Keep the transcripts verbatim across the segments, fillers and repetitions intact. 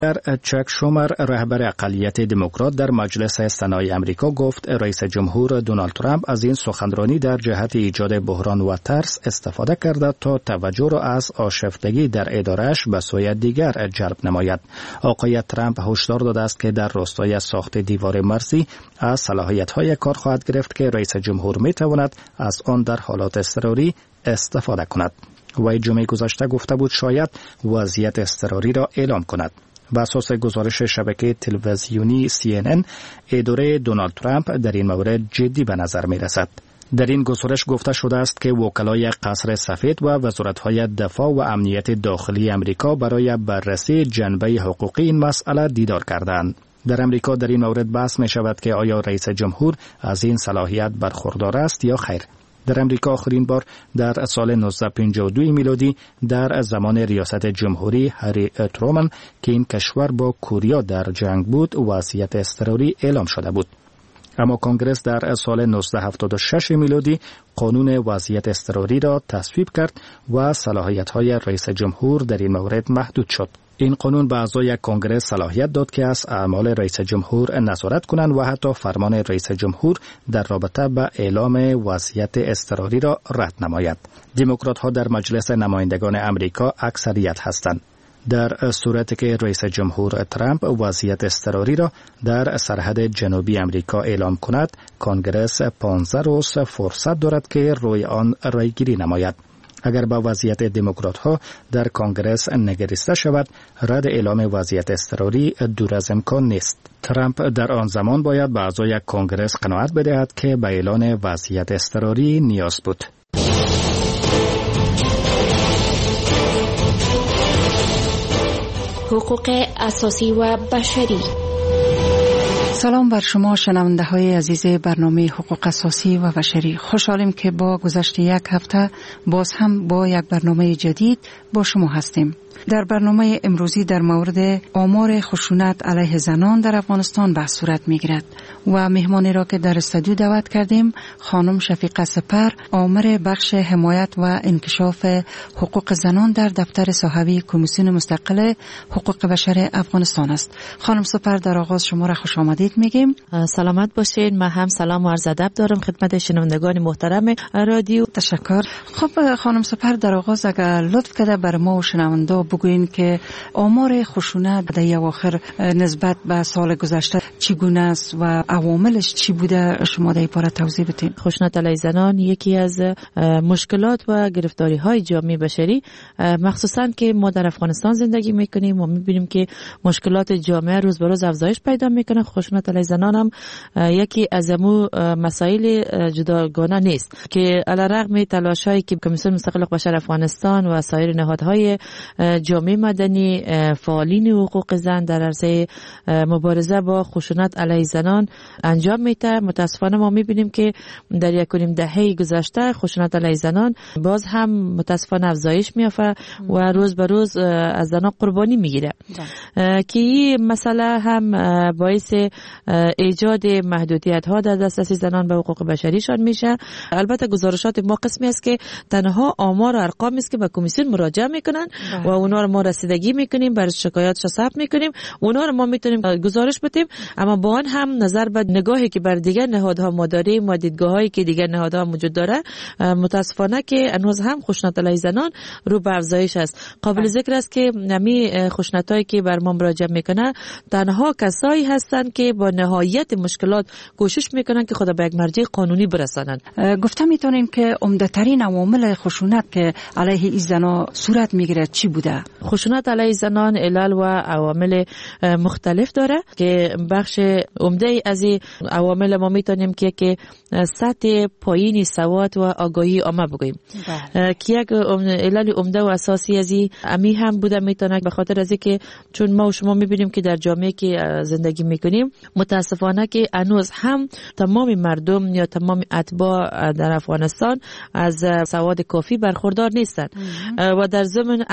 چک شومر رهبر اقلیت دموکرات در مجلس سنای امریکا گفت رئیس جمهور دونالد ترامپ از این سخنرانی در جهت ایجاد بحران و ترس استفاده کرده تا توجه را از آشفتگی در ادارهش به سوی دیگر جلب نماید. آقای ترامپ هشدار داده است که در راستای ساخت دیوار مرزی از صلاحیت‌های کار خواهد گرفت که رئیس جمهور می‌تواند از آن در حالات اضطراری استفاده کند. وی جمعه گذشته گفته بود شاید وضعیت اضطراری را اعلام کند. بر اساس گزارش شبکه تلویزیونی سی ان ان، اداره دونالد ترامپ در این مورد جدی به نظر می رسد. در این گزارش گفته شده است که وکلای قصر سفید و وزارت‌های دفاع و امنیت داخلی امریکا برای بررسی جنبه حقوقی این مسئله دیدار کردند. در امریکا در این مورد بحث می شود که آیا رئیس جمهور از این صلاحیت برخوردار است یا خیر. در امریکا آخرین بار در سال نوزده پنجاه و دو میلادی در زمان ریاست جمهوری هری ترومن که این کشور با کوریا در جنگ بود وضعیت اضطراری اعلام شده بود. اما کنگرس در سال نوزده هفتاد و شش میلادی قانون وضعیت اضطراری را تصویب کرد و صلاحیت‌های رئیس جمهور در این مورد محدود شد. این قانون به اعضای کنگره صلاحیت داد که از اعمال رئیس جمهور نظارت کنند و حتی فرمان رئیس جمهور در رابطه با اعلام وضعیت اضطراری را رد نماید. دموکرات‌ها در مجلس نمایندگان امریکا اکثریت هستند. در صورتی که رئیس جمهور ترامپ وضعیت اضطراری را در سرحد جنوبی امریکا اعلام کند، کنگره پانزده روز فرصت دارد که روی آن رایگیری نماید. اگر با وضعیت دموکرات‌ها در کنگرس نگریسته شود، رد اعلام وضعیت اضطراری دور از امکان نیست. ترامپ در آن زمان باید به اعضای کنگرس قناعت بدهد که به اعلان وضعیت اضطراری نیاز بود. حقوق اساسی و بشری. سلام بر شما شنونده های عزیز برنامه حقوق اساسی و بشری. خوشحالیم که با گذشت یک هفته باز هم با یک برنامه جدید با شما هستیم. در برنامه امروزی در مورد آمار خشونت علیه زنان در افغانستان بحث صورت می‌گیرد و مهمانی را که در استودیو دعوت کردیم خانم شفیقه سپر، آمر بخش حمایت و انکشاف حقوق زنان در دفتر صاحبی کمیسیون مستقل حقوق بشر افغانستان است. خانم سپر، در آغاز شما را خوش آمدید میگیم. سلامت باشین. من هم سلام و عرض ادب دارم خدمت شنوندگان محترم رادیو. تشکر. خب خانم سپر، در آغاز اگر لطف کرده بر ما و شنوندا بگوین که آمار خشونت در اواخر نسبت به سال گذشته چگونه است و عواملش چی بوده، شما در این باره توضیح بدین. خشونت علیه زنان یکی از مشکلات و گرفتاری های جامعه بشری، مخصوصا که ما در افغانستان زندگی میکنیم و میبینیم که مشکلات جامعه روز به روز افزایش پیدا میکنه. خشونت علیه زنان هم یکی از امو مسائل جداگانه نیست که علیرغم تلاشایی که کمیسیون مستقل حقوق بشر افغانستان و سایر نهادهای جامعه مدنی، فعالین حقوق زن در عرصه مبارزه با خشونت علیه زنان انجام میده، متاسفانه ما میبینیم که در یک و نیم دهه گذشته خشونت علیه زنان باز هم متاسفانه افزایش میافته و روز به روز از زنان قربانی میگیره که این مسئله هم باعث ایجاد محدودیت ها در دسترسی زنان به حقوق بشریشان میشه. البته گزارشات ما قسمی است که تنها آمار و ارقامی است که به کمیسیون مراجعه میکنن و اونا رو ما رسیدگی میکنیم، برای شکایاتش ثبت میکنیم، اونا رو ما میتونیم گزارش بدیم، اما با آن هم نظر به نگاهی که بر دیگر نهادها ما داریم و دیدگاهایی که دیگر نهادها موجود داره، متاسفانه که هنوز هم خشونت علیه زنان رو به افزایش است. قابل ذکر است که نمی خشونتایی که بر ما مراجعه میکنه تنها کسایی هستند که با نهایت مشکلات کوشش میکنن که خود به یک مرجع قانونی برسانند. گفتم میتونیم که عمده ترین عوامل خشونت که علیه این زنان صورت میگیره چی بوده؟ خشونت علیه زنان علل و عوامل مختلف داره که بخش عمده از این عوامل ما میتونیم که که سطح پایین سواد و آگاهی عامه بگوییم که یک علل عمده و اساسی از این امی هم بوده میتونه به خاطر از اینکه چون ما و شما میبینیم که در جامعه که زندگی میکنیم متاسفانه که هنوز هم تمام مردم یا تمام اتباع در افغانستان از سواد کافی برخوردار نیستند و در ضمن از قوانین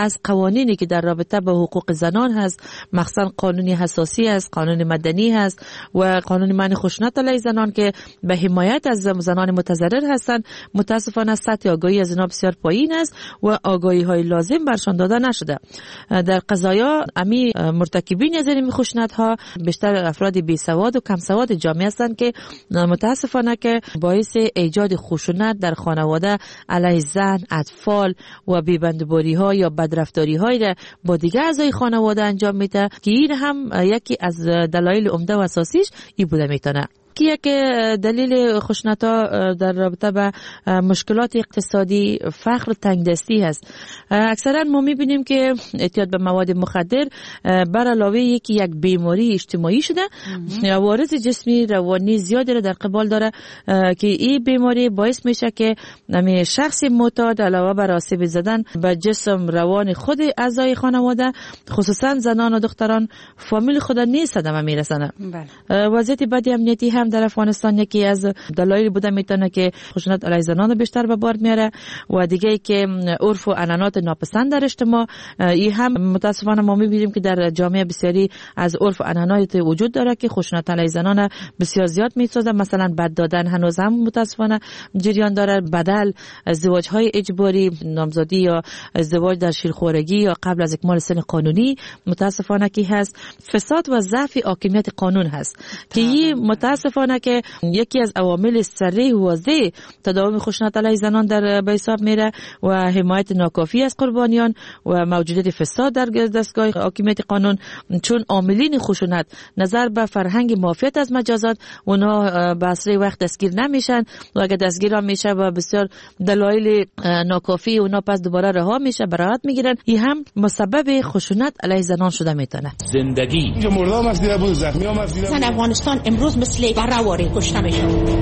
قوانینی که در رابطه با حقوق زنان هست، مخصوصا قانون اساسی است، قانون مدنی هست و قانون منع خشونت علیه زنان که به حمایت از زنان متضرر هستند، متاسفانه سطح آگاهی از اینا بسیار پایین است و آگاهی های لازم برشان داده نشده. در قضایا امی مرتکبین از این خشونت ها بیشتر افراد بی سواد و کم سواد جامعه هستند که متاسفانه که باعث ایجاد خشونت در خانواده علیه زن، اطفال و بی‌بندباری ها یا بدرفتاری های را با دیگر اعضای خانواده انجام میده که این هم یکی از دلایل عمده و اساسیش این بوده میتونه. که دلیل خشونت‌ها در رابطه با مشکلات اقتصادی، فقر و تنگدستی هست. اکثرا ما می‌بینیم که اعتیاد به مواد مخدر بر علاوه یکی یک بیماری اجتماعی شده، عوارض جسمی روانی زیادی را در قبال داره که این بیماری باعث میشه که همین شخص معتاد علاوه بر آسیب زدن به جسم روان خود اعضای خانواده، خصوصا زنان و دختران، فامیل خود نیز صدمه میرسونه. وضعیت بد امنیتی هم در افغانستان یکی از دلایل بوده میتونه که خشونت علیه زنان بیشتر به بار میاره و دیگه که عرف و عنعنات ناپسند در اجتماع، این هم متاسفانه ما میبینیم که در جامعه بسیاری از عرف و عنعنات وجود داره که خشونت علیه زنان بسیار زیاد میسازه. مثلا بد دادن هنوز هم متاسفانه جریان داره، بدل، ازدواج های اجباری، نامزادی یا ازدواج در شیرخوارگی یا قبل از اکمال سن قانونی متاسفانه کی هست. فساد و ضعف حاکمیت قانون هست که این متاسفانه که یکی از عوامل صریح و واضح تداوم خشونت علیه زنان در به حساب میره و حمایت ناکافی از قربانیان و موجودیت فساد در دستگاه حاکمیت قانون، چون عاملین خشونت نظر به فرهنگ معافیت از مجازات اونا به اسرع وقت دستگیر نمیشن و اگر دستگیر هم میشه و بسیار دلایل ناکافی اونا پس دوباره رها میشه، براحت میگیرن. این هم مسبب خشونت علیه زنان شده میتونه. زندگی مردم از دیده بود، زخمی هم از دیده بود. افغانستان امروز مثل برآوری کشته میشه.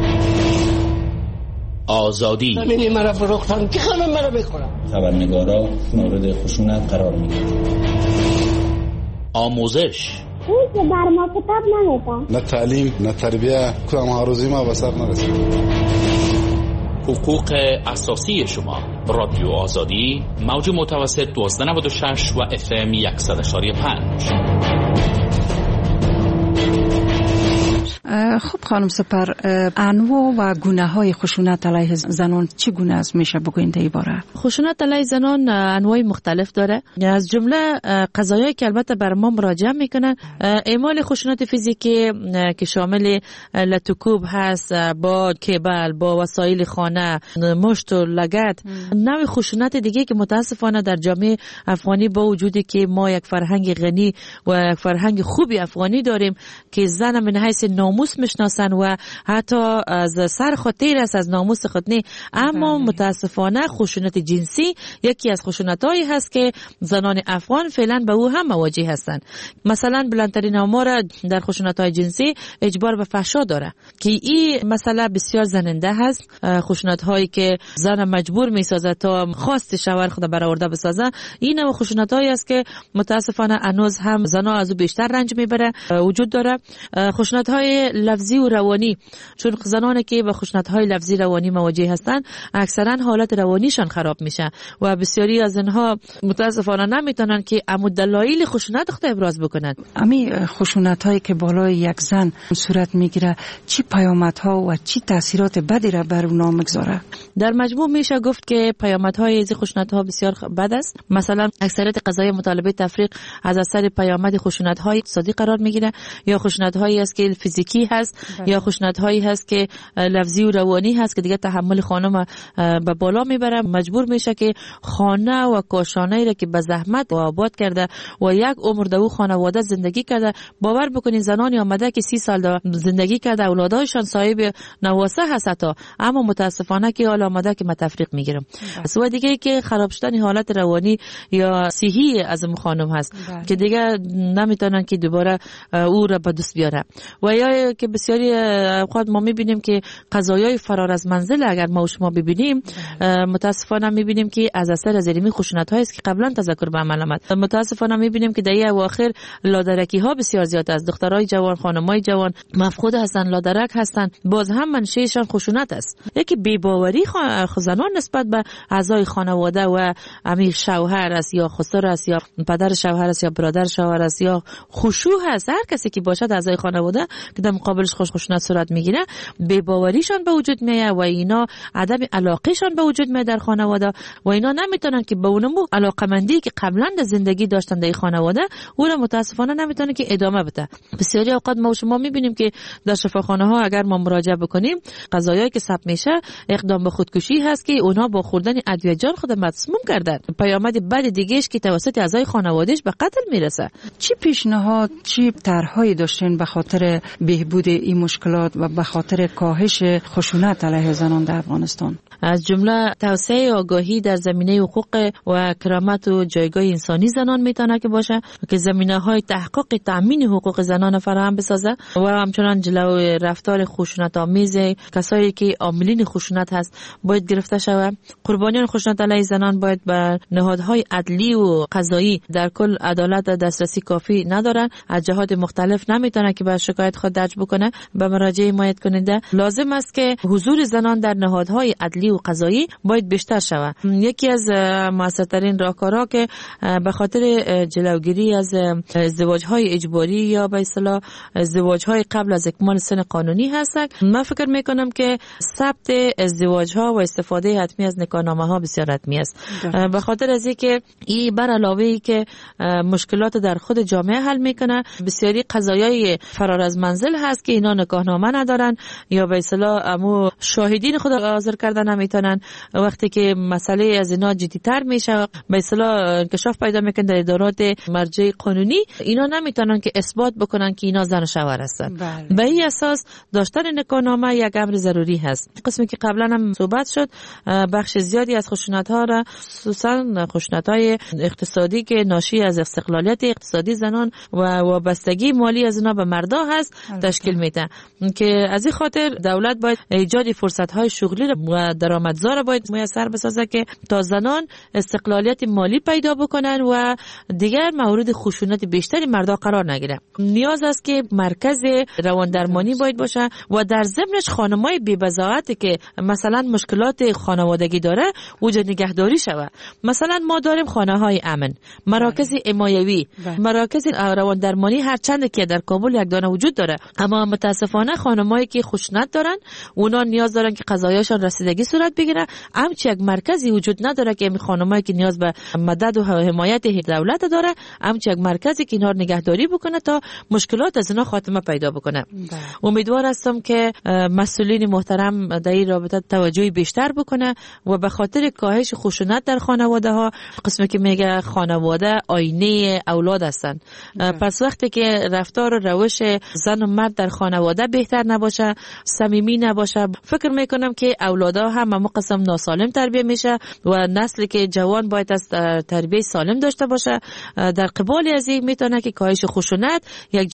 آزادی همین مرا فروختن که خانم مرا بخورم. خبرنگارا مورد خشونت قرار میگیرن. آموزش اون که بر ما کتاب نمیدن، نه تعلیم نه تربیه، کدام ها روزی ما بسر نرسید. حقوق اساسی شما. رادیو آزادی، موج متوسط دوازده نود و شش و اف ام صد و یک و پنج. خب خانم سپر، انواع و گونه های خشونت علیه زنان چی گونه است میشه بگوین در این باره؟ خشونت علیه زنان انواع مختلف داره، از جمله قضایایی که البته بر ما مراجعه میکنن اعمال خشونت فیزیکی که شامل لطوکوب هست، با کیبل، با وسایل خانه، مشت و لگد. نوع خشونت دیگه که متاسفانه در جامعه افغانی با وجودی که ما یک فرهنگ غنی و یک فرهنگ خوبی افغانی داریم که زن من حیث ناموس میشناسن و حتی از سر خاطر است از ناموس خود نه، اما متاسفانه خشونت جنسی یکی از خشونتایی هست که زنان افغان فعلا به او هم مواجه هستند. مثلا بلندترین آمار در خشونت‌های جنسی اجبار به فحشا داره که این مسئله بسیار زننده هست. خشونت‌هایی که زن مجبور میسازه تا خواست شوهر خود برآورده بسازه، این نوع خشونت‌هایی است که متاسفانه هنوز هم زنا از او بیشتر رنج میبره وجود داره. خشونت‌های لفظی و روانی، چون زنانی که به خشونت‌های لفظی روانی مواجه هستند اکثرا حالت روانیشان خراب میشه و بسیاری از اینها متاسفانه نمیتونن که عمود دلایل خشونت خود ابراز بکنن. امی خشونت‌هایی که بالای یک زن صورت میگیره چی پیامدها و چی تاثیرات بدی را بر اونها میگذاره؟ در مجموع میشه گفت که پیامدهای از خشونت‌ها بسیار بد است. مثلا اکثریت قضای مطالبه تفریق از اثر پیامد خشونت‌های اقتصادی قرار میگیره، یا خشونت‌هایی است که فیزیکی هست بله. یا خشونت‌هایی هست که لفظی و روانی هست که دیگه تحمل خانم به بالا میبره، مجبور میشه که خانه و کاشانه‌ای را که به زحمت و آباد کرده و یک عمر در او خانواده زندگی کرده. باور بکنید زنانی آمده که سی سال زندگی کرده، اولادایشان صاحب نواسه هست تا، اما متاسفانه که حال آمده که من تفریق میگیرم. و دیگه که خراب شدن حالت روانی یا صحی از خانم هست بله. که دیگه نمیتونن که دوباره او را به دست بیاره. و یا دیگه که بسیاری اوقات ما میبینیم که قضایای فرار از منزل اگر ما و شما ببینیم متاسفانه میبینیم که از اثر از علمی خشونت هایی است که قبلا تذکر به عمل آمد. متاسفانه میبینیم که در اواخر لادرکی ها بسیار زیاد است. دخترای جوان، خانمای جوان مفقود هستند، لادرک هستند، باز هم منشأشان خشونت است. یکی بی‌باوری زنان نسبت به اعضای خانواده و امیر شوهر است یا خسر است یا پدر شوهر است یا برادر شوهر است یا خشوع است، هر کسی که باشد اعضای خانواده که در مقابلش خوش خشونت صورت میگیره، بی‌باوریشان به وجود میاد و اینا عدم علاقهشان به وجود میاد در خانواده و اینا نمیتونن که به اونمو علاقمندی که قبلا در زندگی داشتن در خانواده اون متاسفانه نمیتونه که ادامه بده. بسیاری اوقات ما و شما میبینیم که در شفاخانه ها اگر ما مراجعه بکنیم قضایایی که ثبت میشه اقدام به خودکشی هست که اونها با خوردن ادویه جان خود مسموم کردن. پیامد بعد دیگهش که توسط اعضای خانوادهش به قتل میرسه. چی پیشنهاد، چی طرحهایی داشتین به خاطر بهبود این مشکلات و به خاطر کاهش خشونت علیه زنان در افغانستان؟ از جمله توسعه آگاهی در زمینه حقوق و کرامت و جایگاه انسانی زنان میتونه که باشه که زمینه‌های تحقق تامین حقوق زنان فراهم بسازه و همچنان جلوی رفتار خشونت آمیز کسایی که عاملین خشونت هست باید گرفته شود. قربانیان خشونت علیه زنان باید به نهادهای عدلی و قضایی در کل عدالت دسترسی کافی ندارن، از جهات مختلف نمیتونه که به شکایت خود درج بکنه. به مراجعه حمایت کننده لازم است که حضور زنان در نهادهای عدلی و قضایی باید بیشتر شود. یکی از موثرترین راهکارها که به خاطر جلوگیری از ازدواج‌های اجباری یا به اصطلاح ازدواج‌های قبل از اکمال سن قانونی هست، من فکر میکنم که ثبت ازدواج‌ها و استفاده حتمی از نکاحنامه‌ها بسیار حتمی است. به خاطر از اینکه این بر علاوه ای که مشکلات در خود جامعه حل میکنه، بسیاری قضایای فرار از منزل هست که اینا نکاحنامه ندارن یا به اصطلاح امو شاهدین خود حاضر کردن نمیتونن. وقتی که مسئله از اینا جدی‌تر میشه به اصطلاح انکشاف پیدا میکنه در ادارات مرجع قانونی، اینا نمیتونن که اثبات بکنن که اینا زن و شوهر هستن. به این اساس داشتن نکاحنامه یک امر ضروری هست. قسمی که قبلا هم صحبت شد، بخش زیادی از خشونت ها را خصوصا خشونت های اقتصادی که ناشی از استقلالیت اقتصادی زنان و وابستگی مالی از اینا به مردا هست تشکیل میده که از این خاطر دولت باید ایجاد فرصت های شغلی و درآمدزا باید میسر بسازه که تا زنان استقلالیت مالی پیدا بکنن و دیگر مورد خشونت بیشتری مردا قرار نگیره. نیاز است که مرکز روان درمانی باید باشه و در ضمنش خانمای بی بضاعتی که مثلا مشکلات خانوادگی داره اوجا نگهداری شود. مثلا ما داریم خانه های امن، مراکز حمایوی، مراکز روان درمانی هر چند که در کابل یک دانه وجود داره، اما متاسفانه خانمایی که خشونت دارن اونا نیاز دارن که قضایاشون رسیدگی صورت بگیره. همچی یک مرکزی وجود نداره که این خانمایی که نیاز به مدد و حمایت دولت داره، همچی یک مرکزی که اینا نگهداری بکنه تا مشکلات از اینا خاتمه پیدا بکنه. امیدوار هستم که مسئولین محترم در این رابطه توجهی بیشتر بکنه و به خاطر کاهش خشونت در خانواده ها، قسمی که میگه خانواده آینه اولاد هستن، پس وقتی که رفتار و روش زن و مرد در خانواده بهتر نباشه، صمیمی نباشه، فکر میکنم که اولادها هم هم قسم ناسالم تربیه میشه و نسلی که جوان باید از تربیه سالم داشته باشه. در قبال از این میتونه که کاهش خشونت یک